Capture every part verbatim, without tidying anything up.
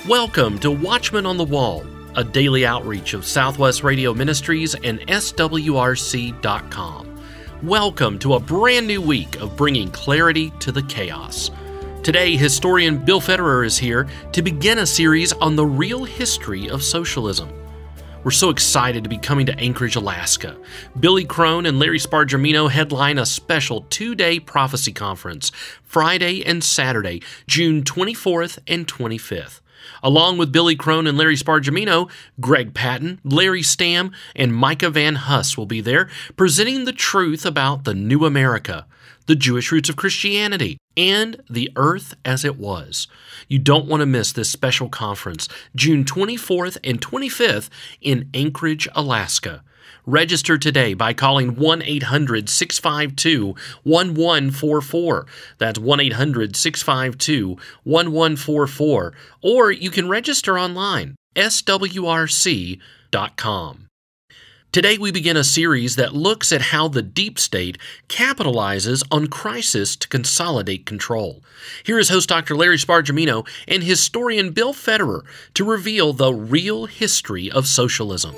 Welcome to Watchman on the Wall, a daily outreach of Southwest Radio Ministries and S W R C dot com. Welcome to a brand new week of bringing clarity to the chaos. Today, historian Bill Federer is here to begin a series on the real history of socialism. We're so excited to be coming to Anchorage, Alaska. Billy Crone and Larry Spargimino headline a special two-day prophecy conference, Friday and Saturday, June twenty-fourth and twenty-fifth. Along with Billy Crone and Larry Spargimino, Greg Patton, Larry Stamm, and Micah Van Huss will be there, presenting the truth about the new America, the Jewish roots of Christianity, and the earth as it was. You don't want to miss this special conference, June twenty-fourth and twenty-fifth in Anchorage, Alaska. Register today by calling one eight hundred, six five two, one one four four. That's one eight hundred, six five two, one one four four. Or you can register online, S W R C dot com. Today we begin a series that looks at how the deep state capitalizes on crisis to consolidate control. Here is host Doctor Larry Spargimino and historian Bill Federer to reveal the real history of socialism.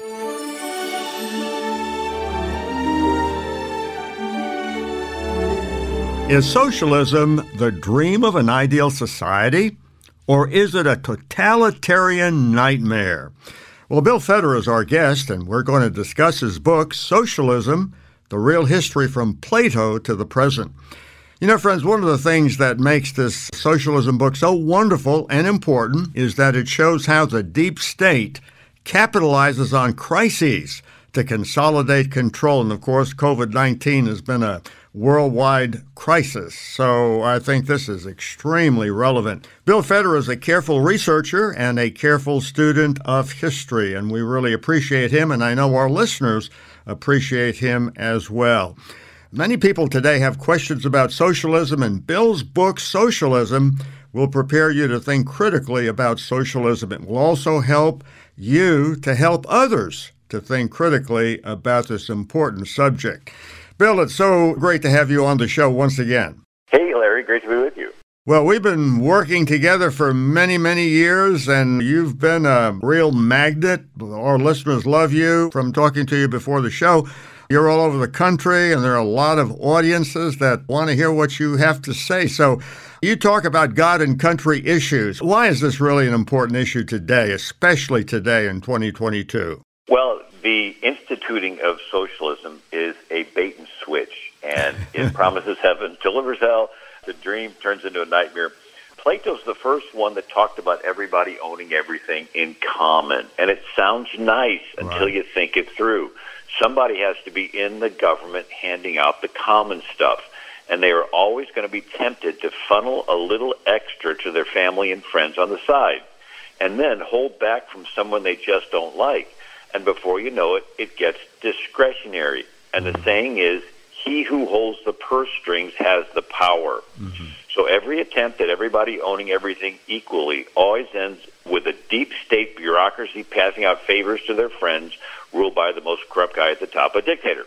Is socialism the dream of an ideal society, or is it a totalitarian nightmare? Well, Bill Federer is our guest, and we're going to discuss his book, Socialism, The Real History from Plato to the Present. You know, friends, one of the things that makes this socialism book so wonderful and important is that it shows how the deep state capitalizes on crises to consolidate control. And, of course, covid nineteen has been a worldwide crisis, so I think this is extremely relevant. Bill Federer is a careful researcher and a careful student of history, and we really appreciate him, and I know our listeners appreciate him as well. Many people today have questions about socialism, and Bill's book, Socialism, will prepare you to think critically about socialism. It will also help you to help others to think critically about this important subject. Bill, it's so great to have you on the show once again. Hey, Larry. Great to be with you. Well, we've been working together for many, many years, and you've been a real magnet. Our listeners love you from talking to you before the show. You're all over the country, and there are a lot of audiences that want to hear what you have to say. So you talk about God and country issues. Why is this really an important issue today, especially today in twenty twenty-two? Well, the instituting of socialism is a bait and switch, and it promises heaven, delivers hell, the dream turns into a nightmare. Plato's the first one that talked about everybody owning everything in common, and it sounds nice until Right. you think it through. Somebody has to be in the government handing out the common stuff, and they are always going to be tempted to funnel a little extra to their family and friends on the side, and then hold back from someone they just don't like. And before you know it, it gets discretionary. And the saying is, he who holds the purse strings has the power. Mm-hmm. So every attempt at everybody owning everything equally always ends with a deep state bureaucracy passing out favors to their friends, ruled by the most corrupt guy at the top, a dictator.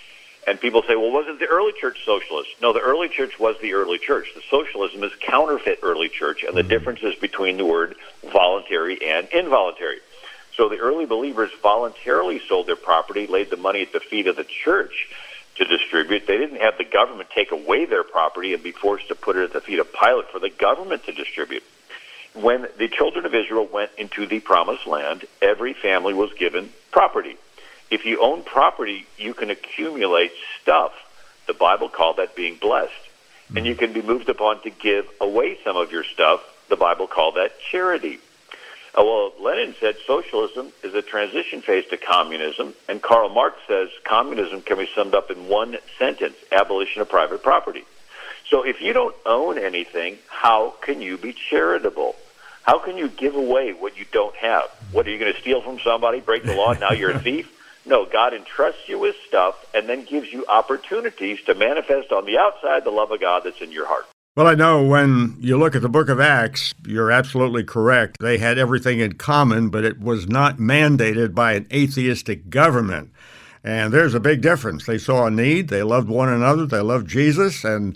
And people say, well, wasn't the early church socialist? No, the early church was the early church. The socialism is counterfeit early church, and the mm-hmm. difference is between the word voluntary and involuntary. So the early believers voluntarily sold their property, laid the money at the feet of the church to distribute. They didn't have the government take away their property and be forced to put it at the feet of Pilate for the government to distribute. When the children of Israel went into the promised land, every family was given property. If you own property, you can accumulate stuff. The Bible called that being blessed. And you can be moved upon to give away some of your stuff. The Bible called that charity. Uh, well, Lenin said socialism is a transition phase to communism, and Karl Marx says communism can be summed up in one sentence, abolition of private property. So if you don't own anything, how can you be charitable? How can you give away what you don't have? What, are you going to steal from somebody, break the law, and now you're a thief? No, God entrusts you with stuff and then gives you opportunities to manifest on the outside the love of God that's in your heart. Well, I know when you look at the book of Acts, you're absolutely correct. They had everything in common, but it was not mandated by an atheistic government. And there's a big difference. They saw a need. They loved one another. They loved Jesus. And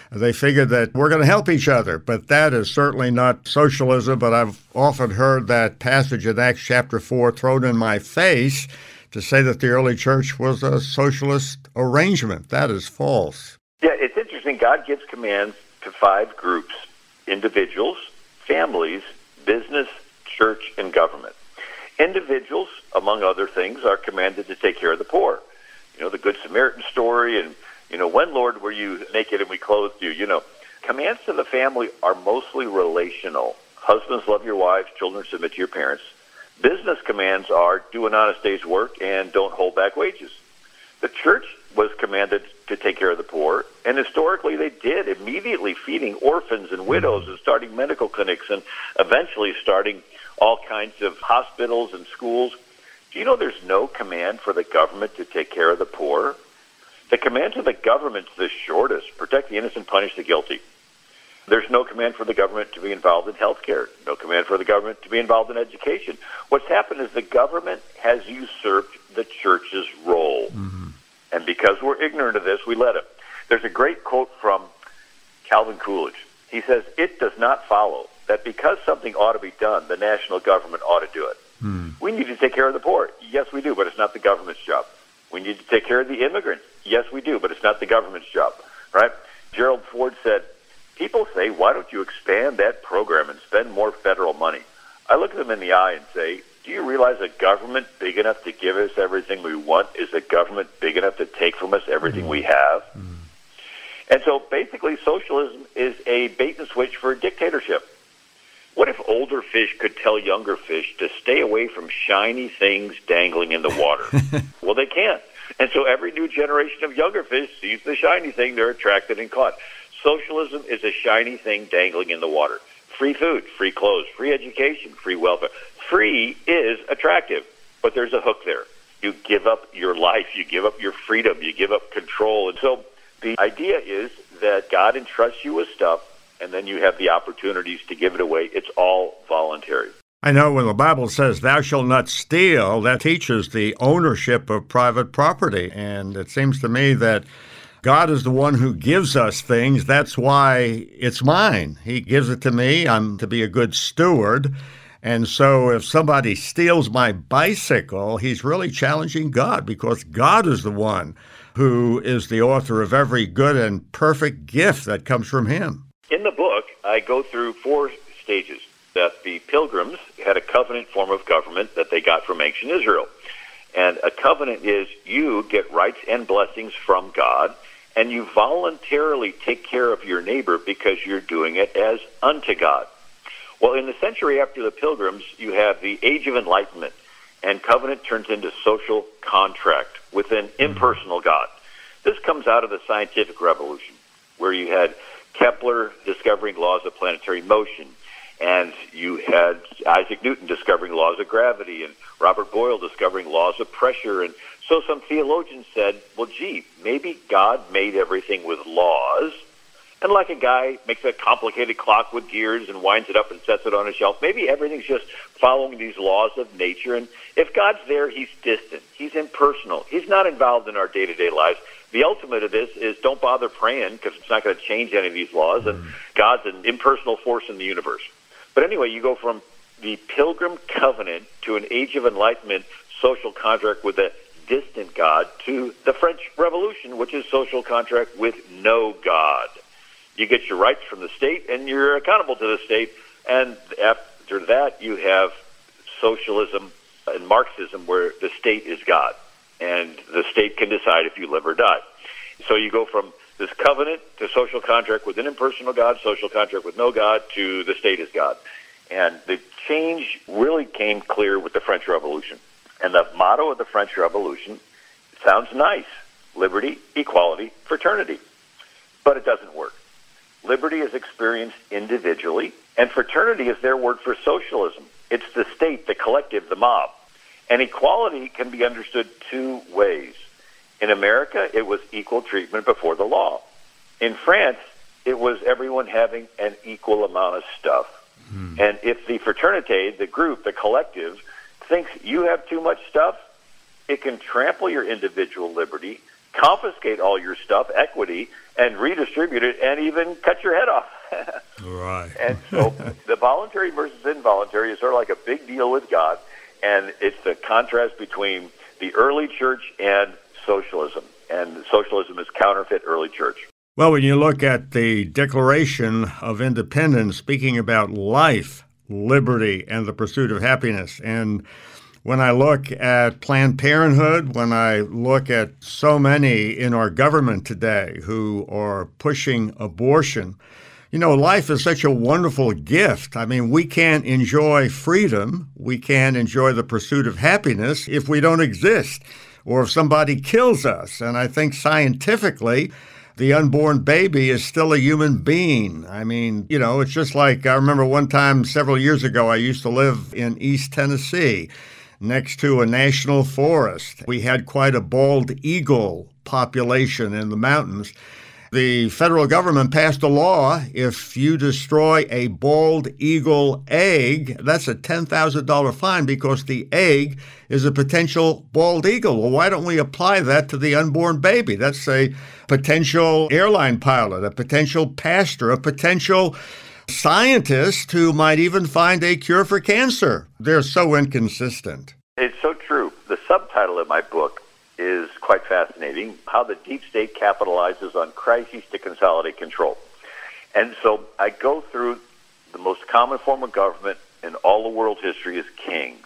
They figured that we're going to help each other, but that is certainly not socialism. But I've often heard that passage in Acts chapter four thrown in my face to say that the early church was a socialist arrangement. That is false. Yeah, it's interesting. God gives commands to five groups: individuals, families, business, church, and government. Individuals, among other things, are commanded to take care of the poor. You know, the Good Samaritan story, and, you know, when, Lord, were you naked and we clothed you? You know, commands to the family are mostly relational. Husbands, love your wives. Children, submit to your parents. Business commands are do an honest day's work and don't hold back wages. The church was commanded to take care of the poor, and historically they did, immediately feeding orphans and widows and starting medical clinics and eventually starting all kinds of hospitals and schools. Do you know there's no command for the government to take care of the poor? The command to the government's the shortest: protect the innocent, punish the guilty. There's no command for the government to be involved in health care. No command for the government to be involved in education. What's happened is the government has usurped the church's role. Mm-hmm. And because we're ignorant of this, we let it. There's a great quote from Calvin Coolidge. He says, "It does not follow that because something ought to be done, the national government ought to do it." Hmm. We need to take care of the poor. Yes, we do, but it's not the government's job. We need to take care of the immigrants. Yes, we do, but it's not the government's job, right? Gerald Ford said, "People say, why don't you expand that program and spend more federal money?" I look at them in the eye and say, do you realize a government big enough to give us everything we want is a government big enough to take from us everything mm. we have? Mm. And so basically socialism is a bait and switch for a dictatorship. What if older fish could tell younger fish to stay away from shiny things dangling in the water? Well, they can't. And so every new generation of younger fish sees the shiny thing, they're attracted and caught. Socialism is a shiny thing dangling in the water. Free food, free clothes, free education, free welfare. Free is attractive, but there's a hook there. You give up your life, you give up your freedom, you give up control. And so the idea is that God entrusts you with stuff, and then you have the opportunities to give it away. It's all voluntary. I know when the Bible says, thou shalt not steal, that teaches the ownership of private property. And it seems to me that God is the one who gives us things. That's why it's mine. He gives it to me. I'm to be a good steward. And so if somebody steals my bicycle, he's really challenging God, because God is the one who is the author of every good and perfect gift that comes from him. In the book, I go through four stages. That the Pilgrims had a covenant form of government that they got from ancient Israel. And a covenant is you get rights and blessings from God, and you voluntarily take care of your neighbor because you're doing it as unto God. Well, in the century after the Pilgrims, you have the Age of Enlightenment, and covenant turns into social contract with an impersonal God. This comes out of the scientific revolution, where you had Kepler discovering laws of planetary motion, and you had Isaac Newton discovering laws of gravity, and Robert Boyle discovering laws of pressure. And so some theologians said, well, gee, maybe God made everything with laws, and like a guy makes a complicated clock with gears and winds it up and sets it on a shelf, maybe everything's just following these laws of nature. And if God's there, he's distant. He's impersonal. He's not involved in our day-to-day lives. The ultimate of this is don't bother praying, because it's not going to change any of these laws, and God's an impersonal force in the universe. But anyway, you go from the Pilgrim Covenant to an Age of Enlightenment social contract with a distant God to the French Revolution, which is social contract with no God. You get your rights from the state, and you're accountable to the state. And after that, you have socialism and Marxism, where the state is God, and the state can decide if you live or die. So you go from this covenant to social contract with an impersonal God, social contract with no God, to the state is God. And the change really came clear with the French Revolution. And the motto of the French Revolution sounds nice: liberty, equality, fraternity. But it doesn't work. Liberty is experienced individually, and fraternity is their word for socialism. It's the state, the collective, the mob. And equality can be understood two ways. In America, it was equal treatment before the law. In France, it was everyone having an equal amount of stuff. Hmm. And if the fraternity, the group, the collective, thinks you have too much stuff, it can trample your individual liberty, confiscate all your stuff, equity, and redistribute it, and even cut your head off. Right. And so the voluntary versus involuntary is sort of like a big deal with God, and it's the contrast between the early church and socialism. And socialism is counterfeit early church. Well, when you look at the Declaration of Independence, speaking about life, liberty, and the pursuit of happiness, and when I look at Planned Parenthood, when I look at so many in our government today who are pushing abortion, you know, life is such a wonderful gift. I mean, we can't enjoy freedom, we can't enjoy the pursuit of happiness if we don't exist, or if somebody kills us. And I think scientifically, the unborn baby is still a human being. I mean, you know, it's just like, I remember one time several years ago, I used to live in East Tennessee, next to a national forest. We had quite a bald eagle population in the mountains. The federal government passed a law, if you destroy a bald eagle egg, that's a ten thousand dollars fine because the egg is a potential bald eagle. Well, why don't we apply that to the unborn baby? That's a potential airline pilot, a potential pastor, a potential scientist who might even find a cure for cancer. They're so inconsistent. It's so true. The subtitle of my book is quite fascinating, How the Deep State Capitalizes on Crises to Consolidate Control. And so I go through the most common form of government in all the world's history is kings,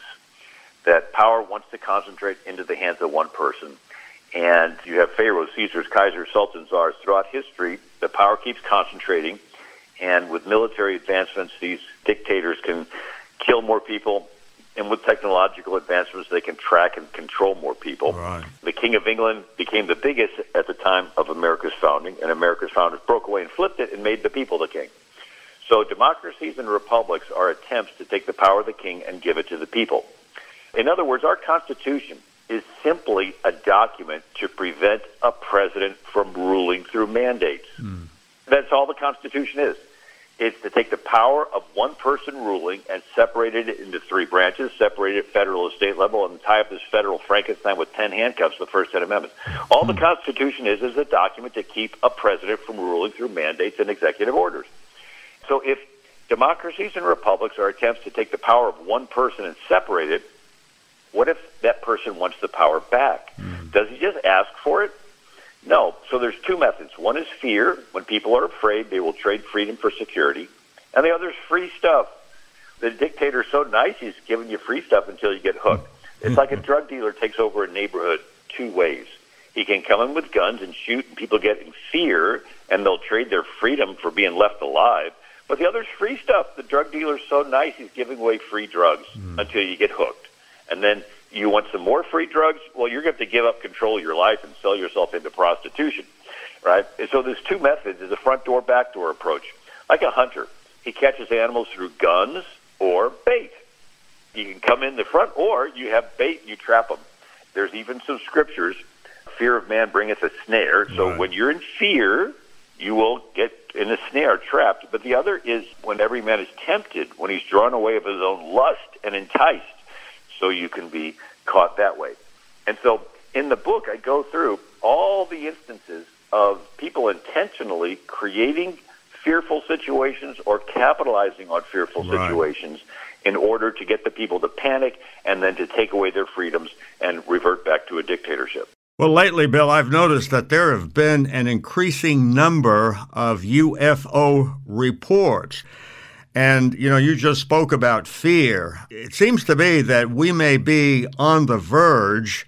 that power wants to concentrate into the hands of one person. And you have pharaohs, Caesars, Kaisers, sultans, czars. Throughout history, the power keeps concentrating. And with military advancements, these dictators can kill more people. And with technological advancements, they can track and control more people. Right. The King of England became the biggest at the time of America's founding, and America's founders broke away and flipped it and made the people the king. So democracies and republics are attempts to take the power of the king and give it to the people. In other words, our Constitution is simply a document to prevent a president from ruling through mandates. Mm. That's all the Constitution is. It's to take the power of one person ruling and separate it into three branches, separate it at federal and state level, and tie up this federal Frankenstein with ten handcuffs, the first ten amendments. All the Constitution is is a document to keep a president from ruling through mandates and executive orders. So if democracies and republics are attempts to take the power of one person and separate it, what if that person wants the power back? Mm. Does he just ask for it? No. So there's two methods. One is fear. When people are afraid, they will trade freedom for security. And the other is free stuff. The dictator's so nice, he's giving you free stuff until you get hooked. It's like a drug dealer takes over a neighborhood two ways. He can come in with guns and shoot, and people get in fear, and they'll trade their freedom for being left alive. But the other is free stuff. The drug dealer's so nice, he's giving away free drugs mm. until you get hooked. And then you want some more free drugs? Well, you're going to have to give up control of your life and sell yourself into prostitution, right? And so there's two methods. There's a front door, back door approach. Like a hunter, he catches animals through guns or bait. You can come in the front, or you have bait and you trap them. There's even some scriptures, fear of man bringeth a snare. So right. when you're in fear, you will get in a snare, trapped. But the other is when every man is tempted, when he's drawn away of his own lust and enticed. So you can be caught that way. And so in the book, I go through all the instances of people intentionally creating fearful situations or capitalizing on fearful right. situations in order to get the people to panic and then to take away their freedoms and revert back to a dictatorship. Well, lately, Bill, I've noticed that there have been an increasing number of U F O reports. And, you know, you just spoke about fear. It seems to me that we may be on the verge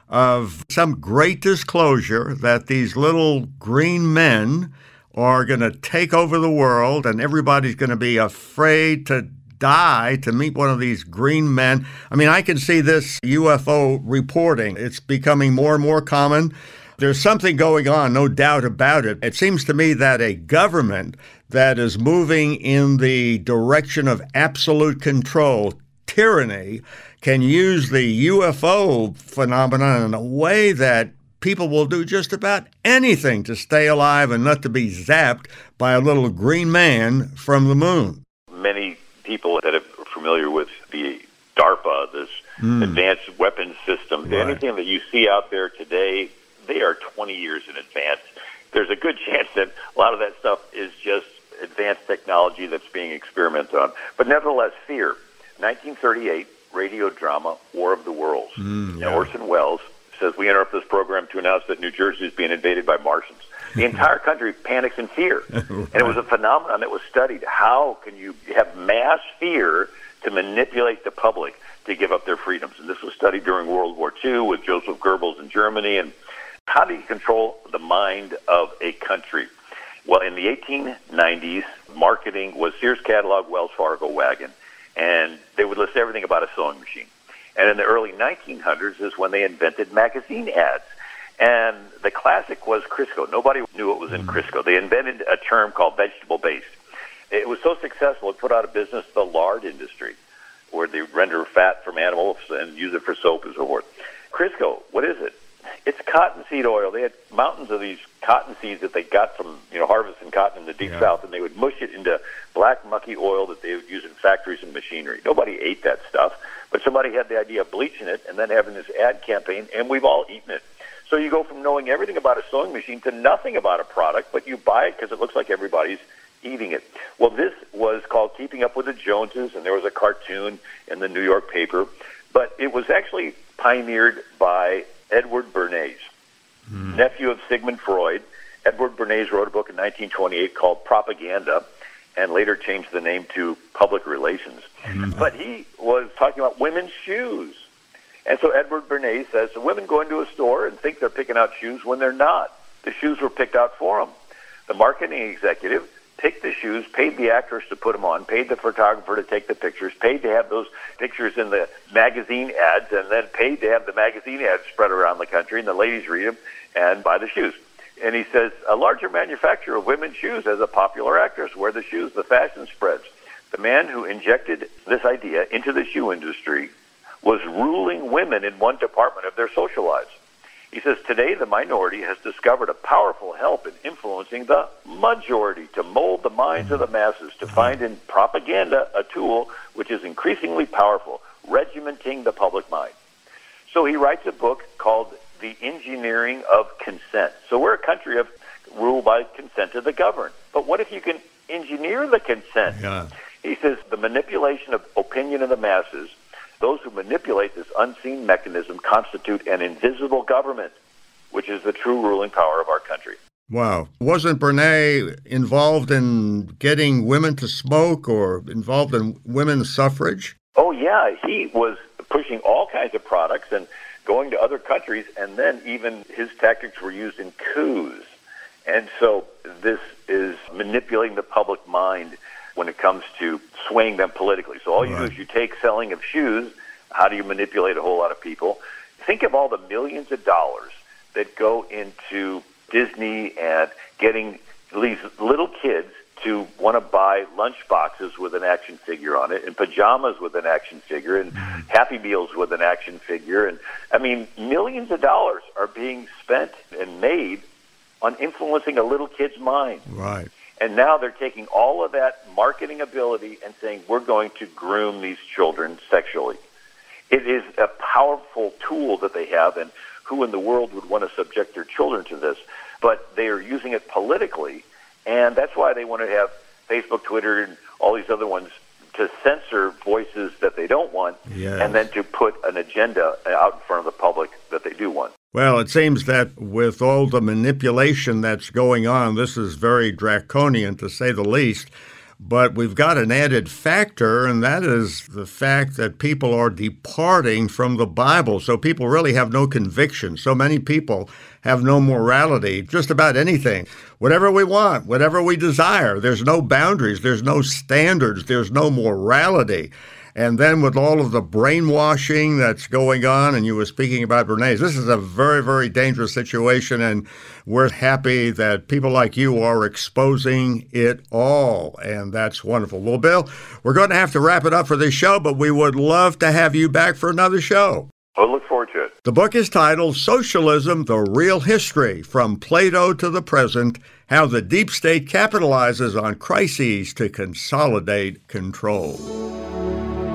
of some great disclosure that these little green men are going to take over the world, and everybody's going to be afraid to die to meet one of these green men. I mean, I can see this U F O reporting. It's becoming more and more common. There's something going on, no doubt about it. It seems to me that a government that is moving in the direction of absolute control, tyranny, can use the U F O phenomenon in a way that people will do just about anything to stay alive and not to be zapped by a little green man from the moon. Many people that are familiar with the DARPA, this mm. advanced weapons system, right. anything that you see out there today they are twenty years in advance. There's a good chance that a lot of that stuff is just advanced technology that's being experimented on. But nevertheless, fear. nineteen thirty-eight, radio drama, War of the Worlds. Mm, yeah. And Orson Welles says, we interrupt this program to announce that New Jersey is being invaded by Martians. The entire country panics in fear. Right. And it was a phenomenon that was studied. How can you have mass fear to manipulate the public to give up their freedoms? And this was studied during World War Two with Joseph Goebbels in Germany. And how do you control the mind of a country? Well, in the eighteen nineties, marketing was Sears Catalog, Wells Fargo Wagon, and they would list everything about a sewing machine. And in the early nineteen hundreds is when they invented magazine ads. And the classic was Crisco. Nobody knew what was in Crisco. They invented a term called vegetable-based. It was so successful, it put out of business the lard industry, where they render fat from animals and use it for soap and so forth. Crisco, what is it? It's cottonseed oil. They had mountains of these cotton seeds that they got from, you know, harvesting cotton in the deep yeah. south, and they would mush it into black, mucky oil that they would use in factories and machinery. Nobody ate that stuff, but somebody had the idea of bleaching it and then having this ad campaign, and we've all eaten it. So you go from knowing everything about a sewing machine to nothing about a product, but you buy it because it looks like everybody's eating it. Well, this was called Keeping Up with the Joneses, and there was a cartoon in the New York paper, but it was actually pioneered by Edward Bernays, mm. nephew of Sigmund Freud. Edward Bernays wrote a book in nineteen twenty-eight called Propaganda, and later changed the name to Public Relations. Mm. But he was talking about women's shoes. And so Edward Bernays says, the women go into a store and think they're picking out shoes when they're not. The shoes were picked out for them. The marketing executive picked the shoes, paid the actress to put them on, paid the photographer to take the pictures, paid to have those pictures in the magazine ads, and then paid to have the magazine ads spread around the country, and the ladies read them and buy the shoes. And he says, a larger manufacturer of women's shoes has a popular actress wear the shoes, the fashion spreads. The man who injected this idea into the shoe industry was ruling women in one department of their social lives. He says, today the minority has discovered a powerful help in influencing the majority to mold the minds of the masses, to find in propaganda a tool which is increasingly powerful, regimenting the public mind. So he writes a book called The Engineering of Consent. So we're a country of rule by consent of the governed. But what if you can engineer the consent? Yeah. He says the manipulation of opinion of the masses, those who manipulate this unseen mechanism constitute an invisible government, which is the true ruling power of our country. Wow. Wasn't Bernays involved in getting women to smoke or involved in women's suffrage? Oh, yeah. He was pushing all kinds of products and going to other countries, and then even his tactics were used in coups. And so this is manipulating the public mind when it comes to swaying them politically. So all you right. do is you take selling of shoes. How do you manipulate a whole lot of people? Think of all the millions of dollars that go into Disney and getting these little kids to want to buy lunch boxes with an action figure on it, and pajamas with an action figure, and Happy Meals with an action figure. And I mean, millions of dollars are being spent and made on influencing a little kid's mind. Right. And now they're taking all of that marketing ability and saying, we're going to groom these children sexually. It is a powerful tool that they have, and who in the world would want to subject their children to this? But they are using it politically, and that's why they want to have Facebook, Twitter, and all these other ones to censor voices that they don't want, yes. and then to put an agenda out in front of the public that they do want. Well, it seems that with all the manipulation that's going on, this is very draconian, to say the least. But we've got an added factor, and that is the fact that people are departing from the Bible. So people really have no conviction. So many people have no morality, just about anything. Whatever we want, whatever we desire. There's no boundaries. There's no standards. There's no morality. And then with all of the brainwashing that's going on, and you were speaking about Bernays, this is a very, very dangerous situation, and we're happy that people like you are exposing it all, and that's wonderful. Well, Bill, we're going to have to wrap it up for this show, but we would love to have you back for another show. I look forward to it. The book is titled Socialism, The Real History, From Plato to the Present, How the Deep State Capitalizes on Crises to Consolidate Control.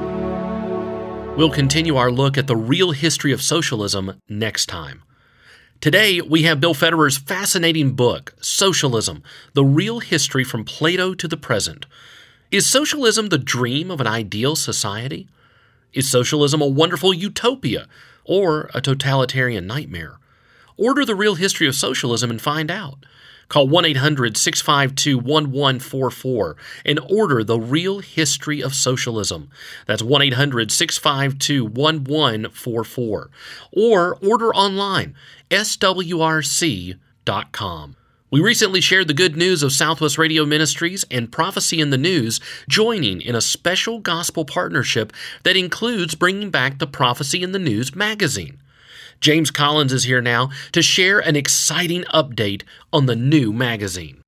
We'll continue our look at the real history of socialism next time. Today, we have Bill Federer's fascinating book, Socialism, The Real History from Plato to the Present. Is socialism the dream of an ideal society? Is socialism a wonderful utopia or a totalitarian nightmare? Order The Real History of Socialism and find out. Call one eight hundred, six five two, one one four four and order The Real History of Socialism. That's one eight hundred, six five two, one one four four. Or order online, S W R C dot com. We recently shared the good news of Southwest Radio Ministries and Prophecy in the News joining in a special gospel partnership that includes bringing back the Prophecy in the News magazine. James Collins is here now to share an exciting update on the new magazine.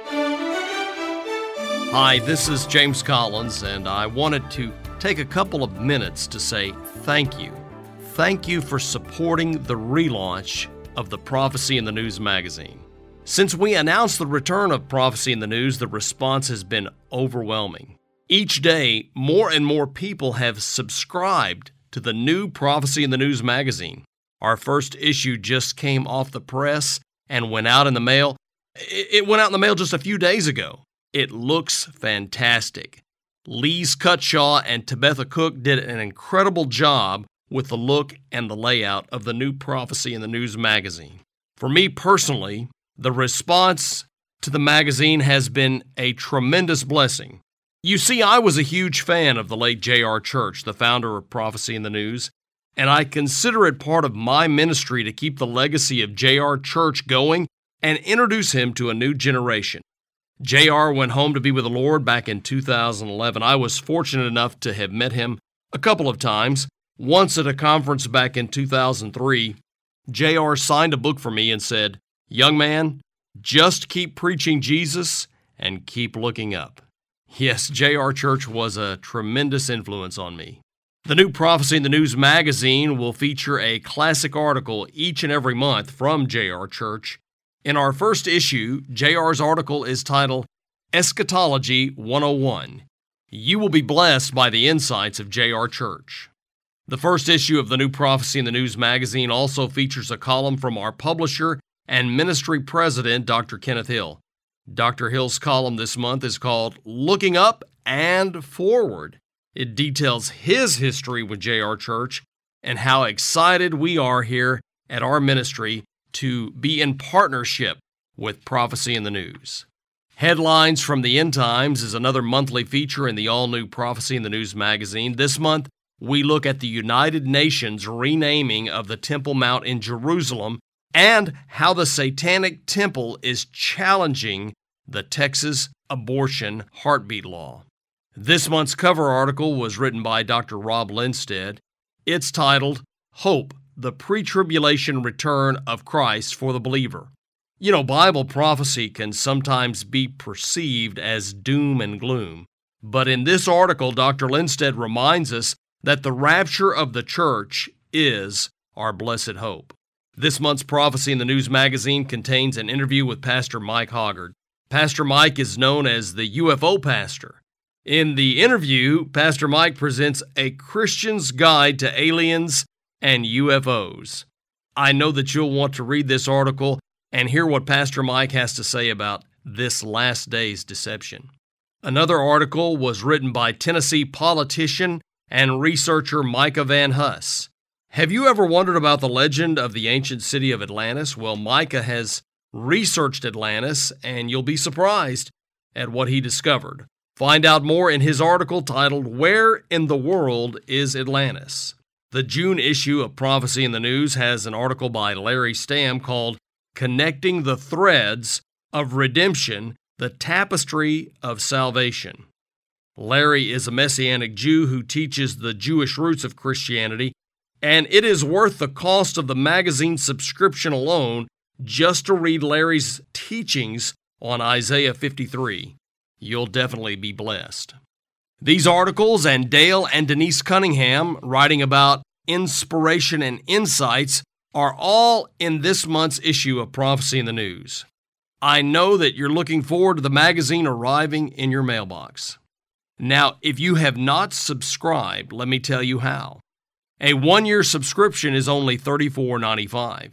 Hi, this is James Collins, and I wanted to take a couple of minutes to say thank you. Thank you for supporting the relaunch of the Prophecy in the News magazine. Since we announced the return of Prophecy in the News, the response has been overwhelming. Each day, more and more people have subscribed to the new Prophecy in the News magazine. Our first issue just came off the press and went out in the mail. It went out in the mail just a few days ago. It looks fantastic. Lise Cutshaw and Tabitha Cook did an incredible job with the look and the layout of the new Prophecy in the News magazine. For me personally, the response to the magazine has been a tremendous blessing. You see, I was a huge fan of the late J R Church, the founder of Prophecy in the News, and I consider it part of my ministry to keep the legacy of J R Church going and introduce him to a new generation. J R went home to be with the Lord back in two thousand eleven. I was fortunate enough to have met him a couple of times. Once at a conference back in two thousand three, J R signed a book for me and said, "Young man, just keep preaching Jesus and keep looking up." Yes, J R Church was a tremendous influence on me. The new Prophecy in the News magazine will feature a classic article each and every month from J R Church. In our first issue, J R's article is titled Eschatology one oh one. You will be blessed by the insights of J R Church. The first issue of the new Prophecy in the News magazine also features a column from our publisher and ministry president, Doctor Kenneth Hill. Doctor Hill's column this month is called Looking Up and Forward. It details his history with J R Church and how excited we are here at our ministry to be in partnership with Prophecy in the News. Headlines from the End Times is another monthly feature in the all-new Prophecy in the News magazine. This month, we look at the United Nations renaming of the Temple Mount in Jerusalem and how the Satanic Temple is challenging the Texas abortion heartbeat law. This month's cover article was written by Doctor Rob Lindstedt. It's titled, Hope, the Pre-Tribulation Return of Christ for the Believer. You know, Bible prophecy can sometimes be perceived as doom and gloom. But in this article, Doctor Lindstedt reminds us that the rapture of the church is our blessed hope. This month's Prophecy in the News magazine contains an interview with Pastor Mike Hoggard. Pastor Mike is known as the U F O pastor. In the interview, Pastor Mike presents a Christian's guide to aliens and U F Os. I know that you'll want to read this article and hear what Pastor Mike has to say about this last day's deception. Another article was written by Tennessee politician and researcher Micah Van Huss. Have you ever wondered about the legend of the ancient city of Atlantis? Well, Micah has researched Atlantis, and you'll be surprised at what he discovered. Find out more in his article titled, Where in the World is Atlantis? The June issue of Prophecy in the News has an article by Larry Stamm called Connecting the Threads of Redemption, the Tapestry of Salvation. Larry is a Messianic Jew who teaches the Jewish roots of Christianity, and it is worth the cost of the magazine subscription alone just to read Larry's teachings on Isaiah fifty-three. You'll definitely be blessed. These articles and Dale and Denise Cunningham writing about inspiration and insights are all in this month's issue of Prophecy in the News. I know that you're looking forward to the magazine arriving in your mailbox. Now, if you have not subscribed, let me tell you how. A one-year subscription is only thirty-four dollars and ninety-five cents.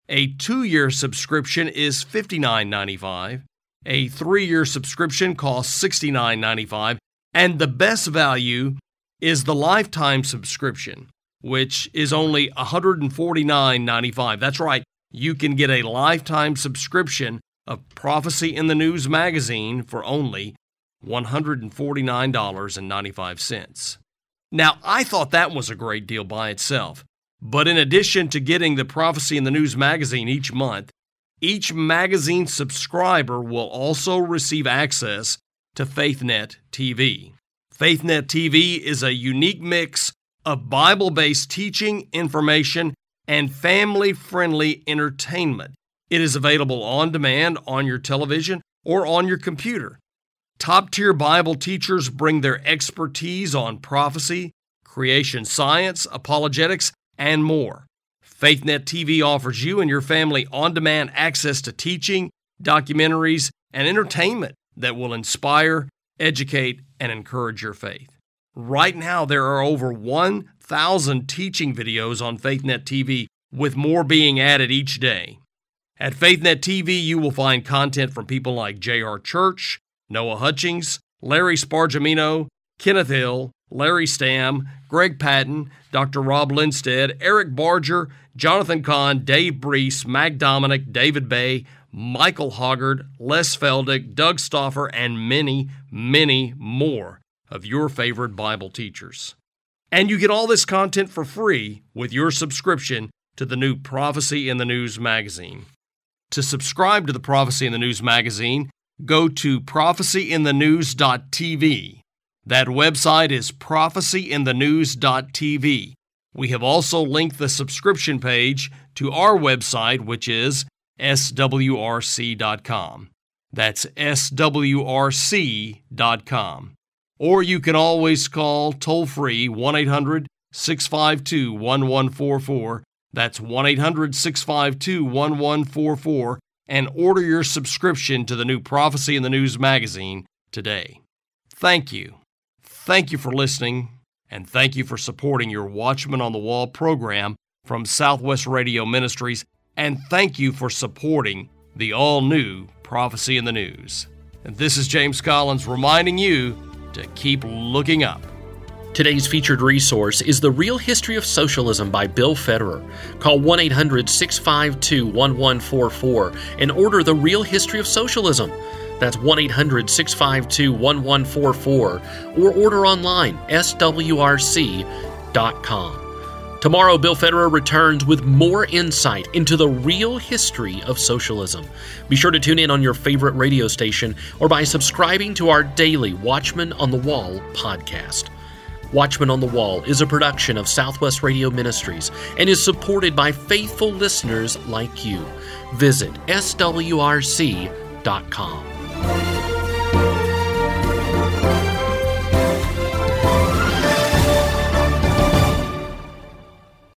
A two-year subscription is fifty-nine ninety-five. A three-year subscription costs sixty-nine ninety-five. And the best value is the lifetime subscription, which is only one hundred forty-nine ninety-five. That's right, you can get a lifetime subscription of Prophecy in the News magazine for only one hundred forty-nine ninety-five. Now, I thought that was a great deal by itself, but in addition to getting the Prophecy in the News magazine each month, each magazine subscriber will also receive access to FaithNet T V. FaithNet T V is a unique mix of Bible-based teaching, information, and family-friendly entertainment. It is available on demand on your television or on your computer. Top-tier Bible teachers bring their expertise on prophecy, creation science, apologetics, and more. FaithNet T V offers you and your family on-demand access to teaching, documentaries, and entertainment that will inspire, educate, and encourage your faith. Right now, there are over one thousand teaching videos on FaithNet T V, with more being added each day. At FaithNet T V, you will find content from people like J R Church, Noah Hutchings, Larry Spargimino, Kenneth Hill, Larry Stamm, Greg Patton, Doctor Rob Lindstead, Eric Barger, Jonathan Kahn, Dave Brees, Mac Dominic, David Bay, Michael Hoggard, Les Feldick, Doug Stauffer, and many, many more of your favorite Bible teachers. And you get all this content for free with your subscription to the new Prophecy in the News magazine. To subscribe to the Prophecy in the News magazine, go to prophecy in the news dot t v. That website is prophecy in the news dot t v. We have also linked the subscription page to our website, which is s w r c dot com. That's s w r c dot com. Or you can always call toll-free one eight hundred six five two one one four four. That's one eight hundred six five two one one four four, and order your subscription to the new Prophecy in the News magazine today. Thank you. Thank you for listening, and thank you for supporting your Watchman on the Wall program from Southwest Radio Ministries, and thank you for supporting the all-new Prophecy in the News. And this is James Collins reminding you to keep looking up. Today's featured resource is The Real History of Socialism by Bill Federer. Call one eight hundred six five two one one four four and order The Real History of Socialism. That's one eight hundred six five two one one four four, or order online, s w r c dot com. Tomorrow, Bill Federer returns with more insight into the real history of socialism. Be sure to tune in on your favorite radio station or by subscribing to our daily Watchman on the Wall podcast. Watchman on the Wall is a production of Southwest Radio Ministries and is supported by faithful listeners like you. Visit s w r c dot com.